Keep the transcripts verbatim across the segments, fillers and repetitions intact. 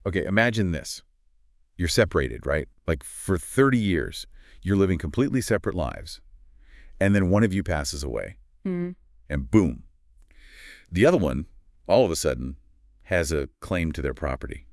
Okay, imagine this. You're separated, right? Like for thirty years, you're living completely separate lives. And then one of you passes away. Hmm. And boom. The other one, all of a sudden, has a claim to their property.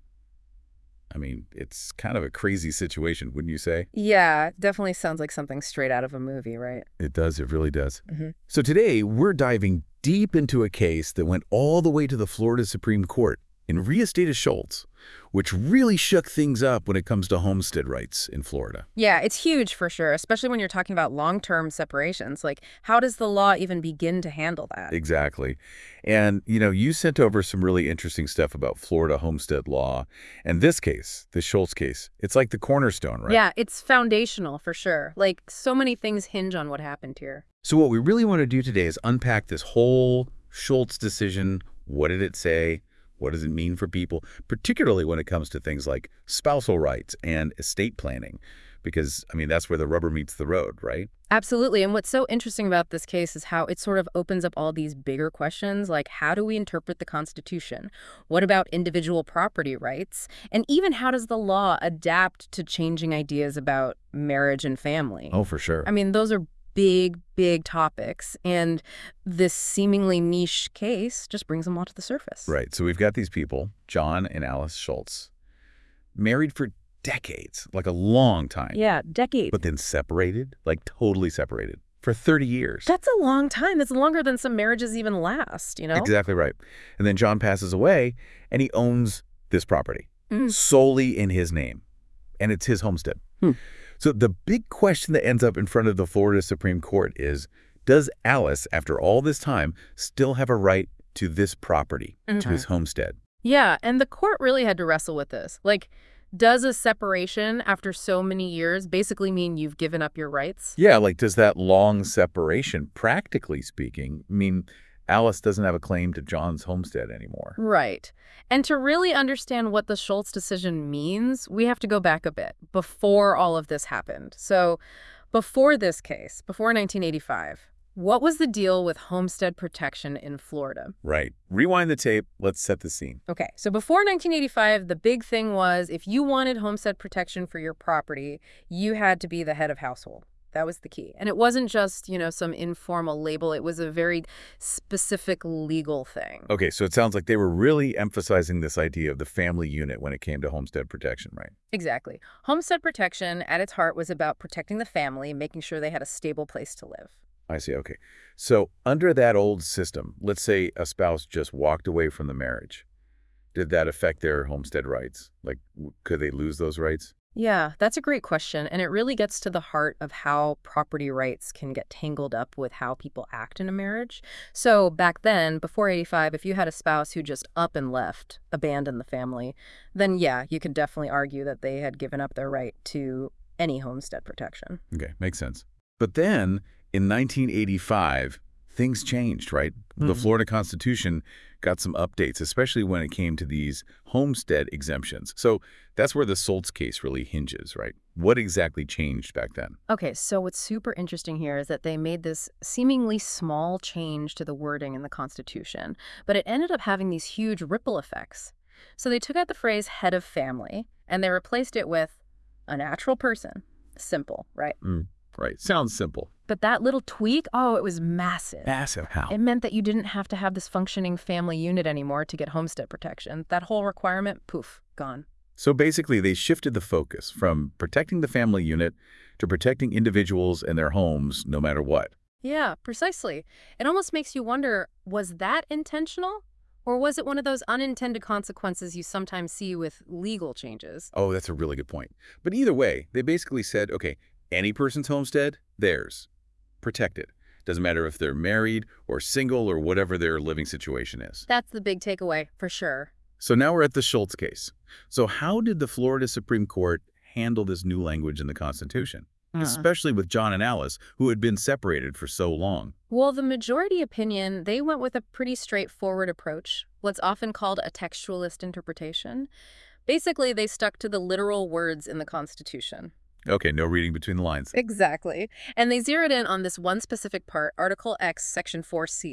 I mean, it's kind of a crazy situation, wouldn't you say? Yeah, definitely sounds like something straight out of a movie, right? It does. It really does. Hmm. So today, we're diving deep into a case that went all the way to the Florida Supreme Court in Ria State of Schultz, which really shook things up when it comes to homestead rights in Florida. Yeah, it's huge for sure, especially when you're talking about long-term separations. Like, how does the law even begin to handle that? Exactly. And, you know, you sent over some really interesting stuff about Florida homestead law. And this case, the Schultz case, it's like the cornerstone, right? Yeah, it's foundational for sure. Like, so many things hinge on what happened here. So what we really want to do today is unpack this whole Schultz decision. What did it say? What does it mean for people, particularly when it comes to things like spousal rights and estate planning? Because, I mean, that's where the rubber meets the road, right? Absolutely. And what's so interesting about this case is how it sort of opens up all these bigger questions, like how do we interpret the Constitution? What about individual property rights? And even how does the law adapt to changing ideas about marriage and family? Oh, for sure. I mean, those are big, big topics. And this seemingly niche case just brings them all to the surface. Right. So we've got these people, John and Alice Schultz, married for decades, like a long time. Yeah, decades. But then separated, like totally separated, for thirty years. That's a long time. That's longer than some marriages even last, you know? Exactly right. And then John passes away, and he owns this property Mm. solely in his name. And it's his homestead. Hmm. So the big question that ends up in front of the Florida Supreme Court is, does Alice, after all this time, still have a right to this property, to his homestead? Yeah, and the court really had to wrestle with this. Like, does a separation after so many years basically mean you've given up your rights? Yeah, like does that long separation, practically speaking, mean Alice doesn't have a claim to John's homestead anymore? Right. And to really understand what the Schultz decision means, we have to go back a bit, before all of this happened. So before this case, before nineteen eighty-five, what was the deal with homestead protection in Florida? Right. Rewind the tape. Let's set the scene. Okay, so before nineteen eighty-five, the big thing was if you wanted homestead protection for your property, you had to be the head of household. That was the key. And it wasn't just, you know, some informal label. It was a very specific legal thing. Okay, so it sounds like they were really emphasizing this idea of the family unit when it came to homestead protection, right? Exactly. Homestead protection at its heart was about protecting the family, making sure they had a stable place to live. I see. Okay. So under that old system, let's say a spouse just walked away from the marriage. Did that affect their homestead rights? Like, w- could they lose those rights? Yeah, that's a great question, and it really gets to the heart of how property rights can get tangled up with how people act in a marriage. So back then, before eighty-five, if you had a spouse who just up and left, abandoned the family, then yeah, you could definitely argue that they had given up their right to any homestead protection. Okay, makes sense. But then in nineteen eighty-five, things changed, right? The Mhm. Florida Constitution got some updates, especially when it came to these homestead exemptions. So that's where the Schultz case really hinges, right? What exactly changed back then? Okay, so what's super interesting here is that they made this seemingly small change to the wording in the Constitution, but it ended up having these huge ripple effects. So they took out the phrase head of family, and they replaced it with a natural person. Simple, right? Mm, right. Sounds simple. But that little tweak, oh, it was massive. Massive. How? It meant that you didn't have to have this functioning family unit anymore to get homestead protection. That whole requirement, poof, gone. So basically, they shifted the focus from protecting the family unit to protecting individuals and their homes no matter what. Yeah, precisely. It almost makes you wonder, was that intentional? Or was it one of those unintended consequences you sometimes see with legal changes? Oh, that's a really good point. But either way, they basically said, okay, any person's homestead, theirs. Protected. Doesn't matter if they're married or single or whatever their living situation is. That's the big takeaway, for sure. So now we're at the Schultz case. So how did the Florida Supreme Court handle this new language in the Constitution? Uh. Especially with John and Alice, who had been separated for so long. Well, the majority opinion, they went with a pretty straightforward approach, what's often called a textualist interpretation. Basically, they stuck to the literal words in the Constitution. Okay, no reading between the lines. Exactly. And they zeroed in on this one specific part, Article X, Section four C.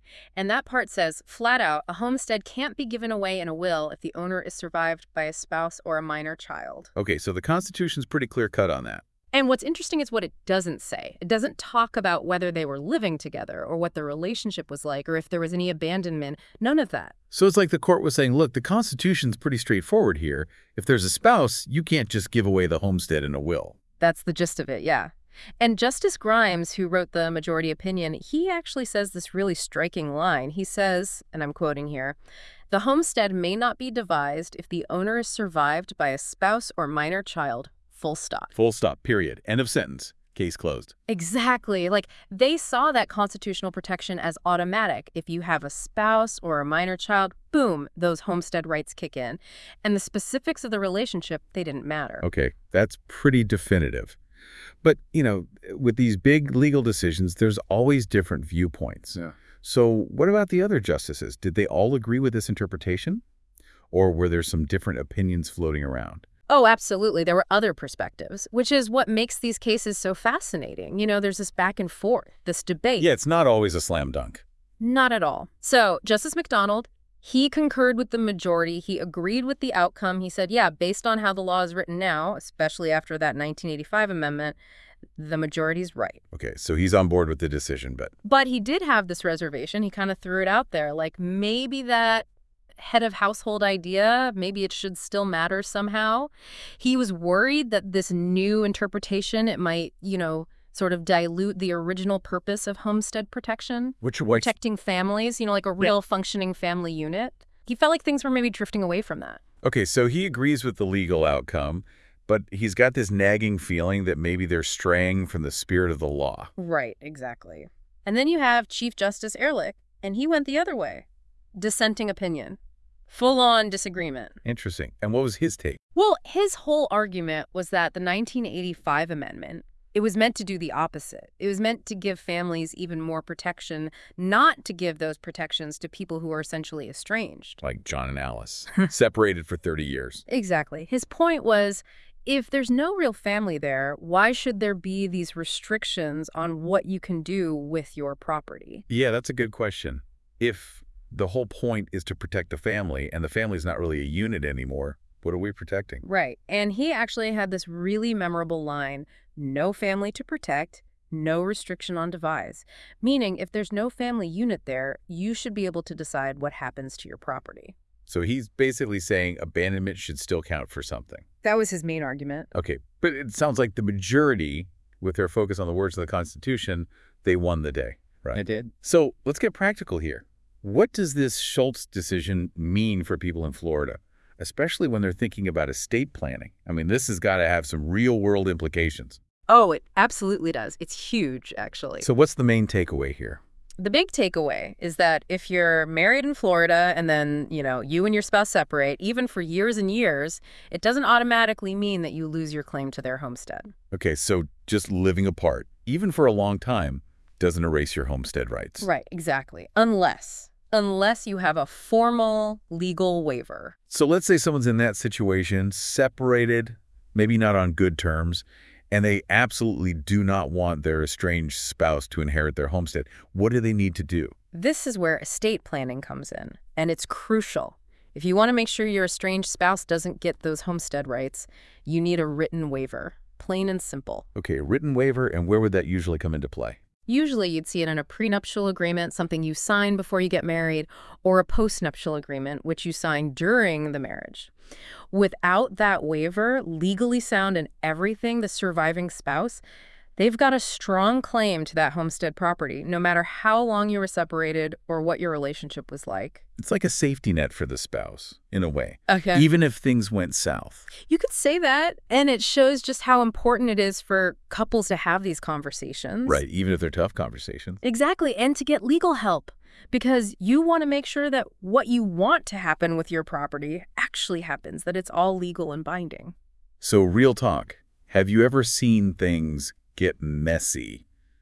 And that part says, flat out, a homestead can't be given away in a will if the owner is survived by a spouse or a minor child. Okay, so the Constitution's pretty clear-cut on that. And what's interesting is what it doesn't say. It doesn't talk about whether they were living together or what the relationship was like or if there was any abandonment. None of that. So it's like the court was saying, look, the Constitution's pretty straightforward here. If there's a spouse, you can't just give away the homestead in a will. That's the gist of it, yeah. And Justice Grimes, who wrote the majority opinion, he actually says this really striking line. He says, and I'm quoting here, "The homestead may not be devised if the owner is survived by a spouse or minor child, full stop." Full stop, period. End of sentence. Case closed. Exactly. Like, they saw that constitutional protection as automatic. If you have a spouse or a minor child, boom, those homestead rights kick in. And the specifics of the relationship, they didn't matter. Okay, that's pretty definitive. But, you know, with these big legal decisions, there's always different viewpoints. Yeah. So what about the other justices? Did they all agree with this interpretation? Or were there some different opinions floating around? Oh, absolutely. There were other perspectives, which is what makes these cases so fascinating. You know, there's this back and forth, this debate. Yeah, it's not always a slam dunk. Not at all. So Justice McDonald, he concurred with the majority. He agreed with the outcome. He said, yeah, based on how the law is written now, especially after that nineteen eighty-five amendment, the majority's right. Okay, so he's on board with the decision, but... But he did have this reservation. He kind of threw it out there, like maybe that head of household idea, maybe it should still matter somehow. He was worried that this new interpretation, it might, you know, sort of dilute the original purpose of homestead protection. Which, which Protecting families, you know, like a real yeah. functioning family unit. He felt like things were maybe drifting away from that. Okay, so he agrees with the legal outcome, but he's got this nagging feeling that maybe they're straying from the spirit of the law. Right, exactly. And then you have Chief Justice Ehrlich, and he went the other way. Dissenting opinion. Full-on disagreement. Interesting. And what was his take? Well, his whole argument was that the nineteen eighty-five amendment, it was meant to do the opposite. It was meant to give families even more protection, not to give those protections to people who are essentially estranged. Like John and Alice, separated for thirty years. Exactly. His point was, if there's no real family there, why should there be these restrictions on what you can do with your property? Yeah, that's a good question. If the whole point is to protect the family, and the family's not really a unit anymore, what are we protecting? Right. And he actually had this really memorable line, no family to protect, no restriction on devise. Meaning, if there's no family unit there, you should be able to decide what happens to your property. So he's basically saying abandonment should still count for something. That was his main argument. Okay, but it sounds like the majority, with their focus on the words of the Constitution, they won the day, right? I did. So let's get practical here. What does this Schultz decision mean for people in Florida, especially when they're thinking about estate planning? I mean, this has got to have some real-world implications. Oh, it absolutely does. It's huge, actually. So what's the main takeaway here? The big takeaway is that if you're married in Florida and then, you know, you and your spouse separate, even for years and years, it doesn't automatically mean that you lose your claim to their homestead. Okay, so just living apart, even for a long time, doesn't erase your homestead rights. Right, exactly. Unless... Unless you have a formal legal waiver. So let's say someone's in that situation, separated, maybe not on good terms, and they absolutely do not want their estranged spouse to inherit their homestead. What do they need to do? This is where estate planning comes in, and it's crucial. If you want to make sure your estranged spouse doesn't get those homestead rights, you need a written waiver, plain and simple. Okay, a written waiver, and where would that usually come into play? Usually you'd see it in a prenuptial agreement, something you sign before you get married, or a postnuptial agreement, which you sign during the marriage. Without that waiver, legally sound and everything, the surviving spouse, they've got a strong claim to that homestead property, no matter how long you were separated or what your relationship was like. It's like a safety net for the spouse, in a way. Okay. Even if things went south. You could say that, and it shows just how important it is for couples to have these conversations. Right, even if they're tough conversations. Exactly, and to get legal help. Because you want to make sure that what you want to happen with your property actually happens, that it's all legal and binding. So real talk, have you ever seen things get messy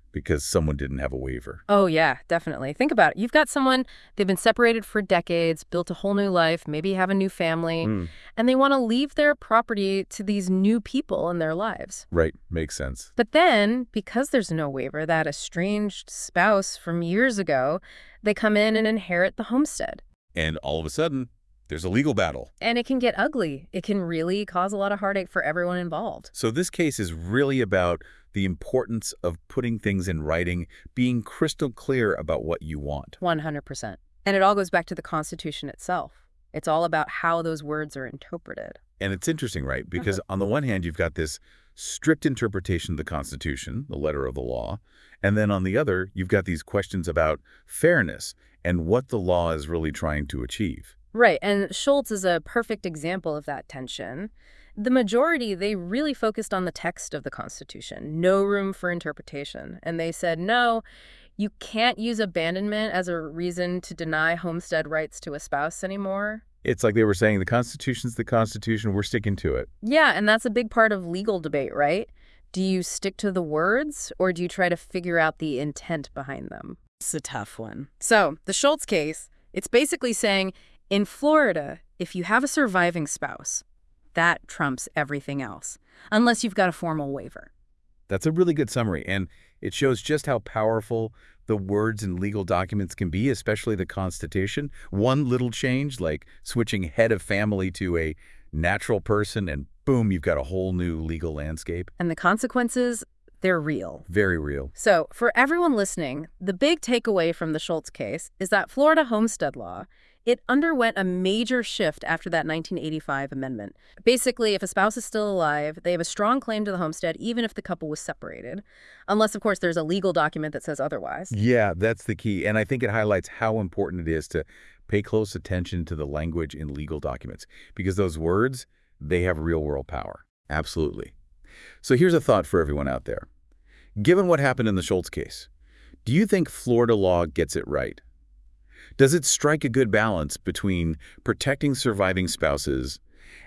because someone didn't have a waiver. Oh, yeah, definitely. Think about it. You've got someone, they've been separated for decades, built a whole new life, maybe have a new family, Mm, and they want to leave their property to these new people in their lives. right. Makes sense. But then, because there's no waiver, that estranged spouse from years ago, they come in and inherit the homestead. And all of a sudden, there's a legal battle. And it can get ugly. It can really cause a lot of heartache for everyone involved. So this case is really about the importance of putting things in writing, being crystal clear about what you want. one hundred percent. And it all goes back to the Constitution itself. It's all about how those words are interpreted. And it's interesting, right? Because on the one hand, you've got this strict interpretation of the Constitution, the letter of the law. And then on the other, you've got these questions about fairness and what the law is really trying to achieve. Right, and Schultz is a perfect example of that tension. The majority, they really focused on the text of the Constitution, no room for interpretation. And they said, no, you can't use abandonment as a reason to deny homestead rights to a spouse anymore. It's like they were saying the Constitution's the Constitution, we're sticking to it. Yeah, and that's a big part of legal debate, right? Do you stick to the words, or do you try to figure out the intent behind them? It's a tough one. So, the Schultz case, it's basically saying, in Florida, if you have a surviving spouse, that trumps everything else, unless you've got a formal waiver. That's a really good summary, and it shows just how powerful the words in legal documents can be, especially the Constitution. One little change, like switching head of family to a natural person, and boom, you've got a whole new legal landscape. And the consequences, they're real. Very real. So, for everyone listening, the big takeaway from the Schultz case is that Florida homestead law, it underwent a major shift after that nineteen eighty-five amendment. Basically, if a spouse is still alive, they have a strong claim to the homestead even if the couple was separated. Unless, of course, there's a legal document that says otherwise. Yeah, that's the key. And I think it highlights how important it is to pay close attention to the language in legal documents, because those words, they have real-world power. Absolutely. So here's a thought for everyone out there. Given what happened in the Schultz case, do you think Florida law gets it right? Does it strike a good balance between protecting surviving spouses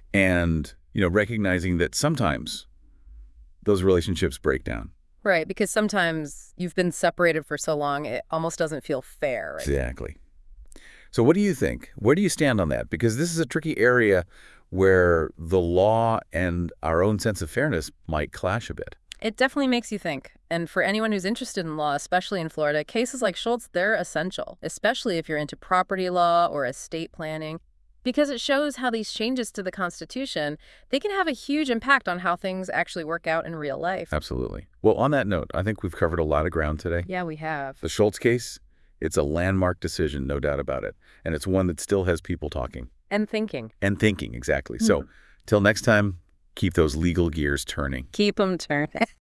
and, you know, recognizing that sometimes those relationships break down? Right, because sometimes you've been separated for so long, it almost doesn't feel fair. Right? Exactly. So what do you think? Where do you stand on that? Because this is a tricky area where the law and our own sense of fairness might clash a bit. It definitely makes you think. And for anyone who's interested in law, especially in Florida, cases like Schultz, they're essential, especially if you're into property law or estate planning, because it shows how these changes to the Constitution, they can have a huge impact on how things actually work out in real life. Absolutely. Well, on that note, I think we've covered a lot of ground today. Yeah, we have. The Schultz case, it's a landmark decision, no doubt about it. And it's one that still has people talking. And thinking. And thinking, exactly. So till next time, keep those legal gears turning. Keep them turning.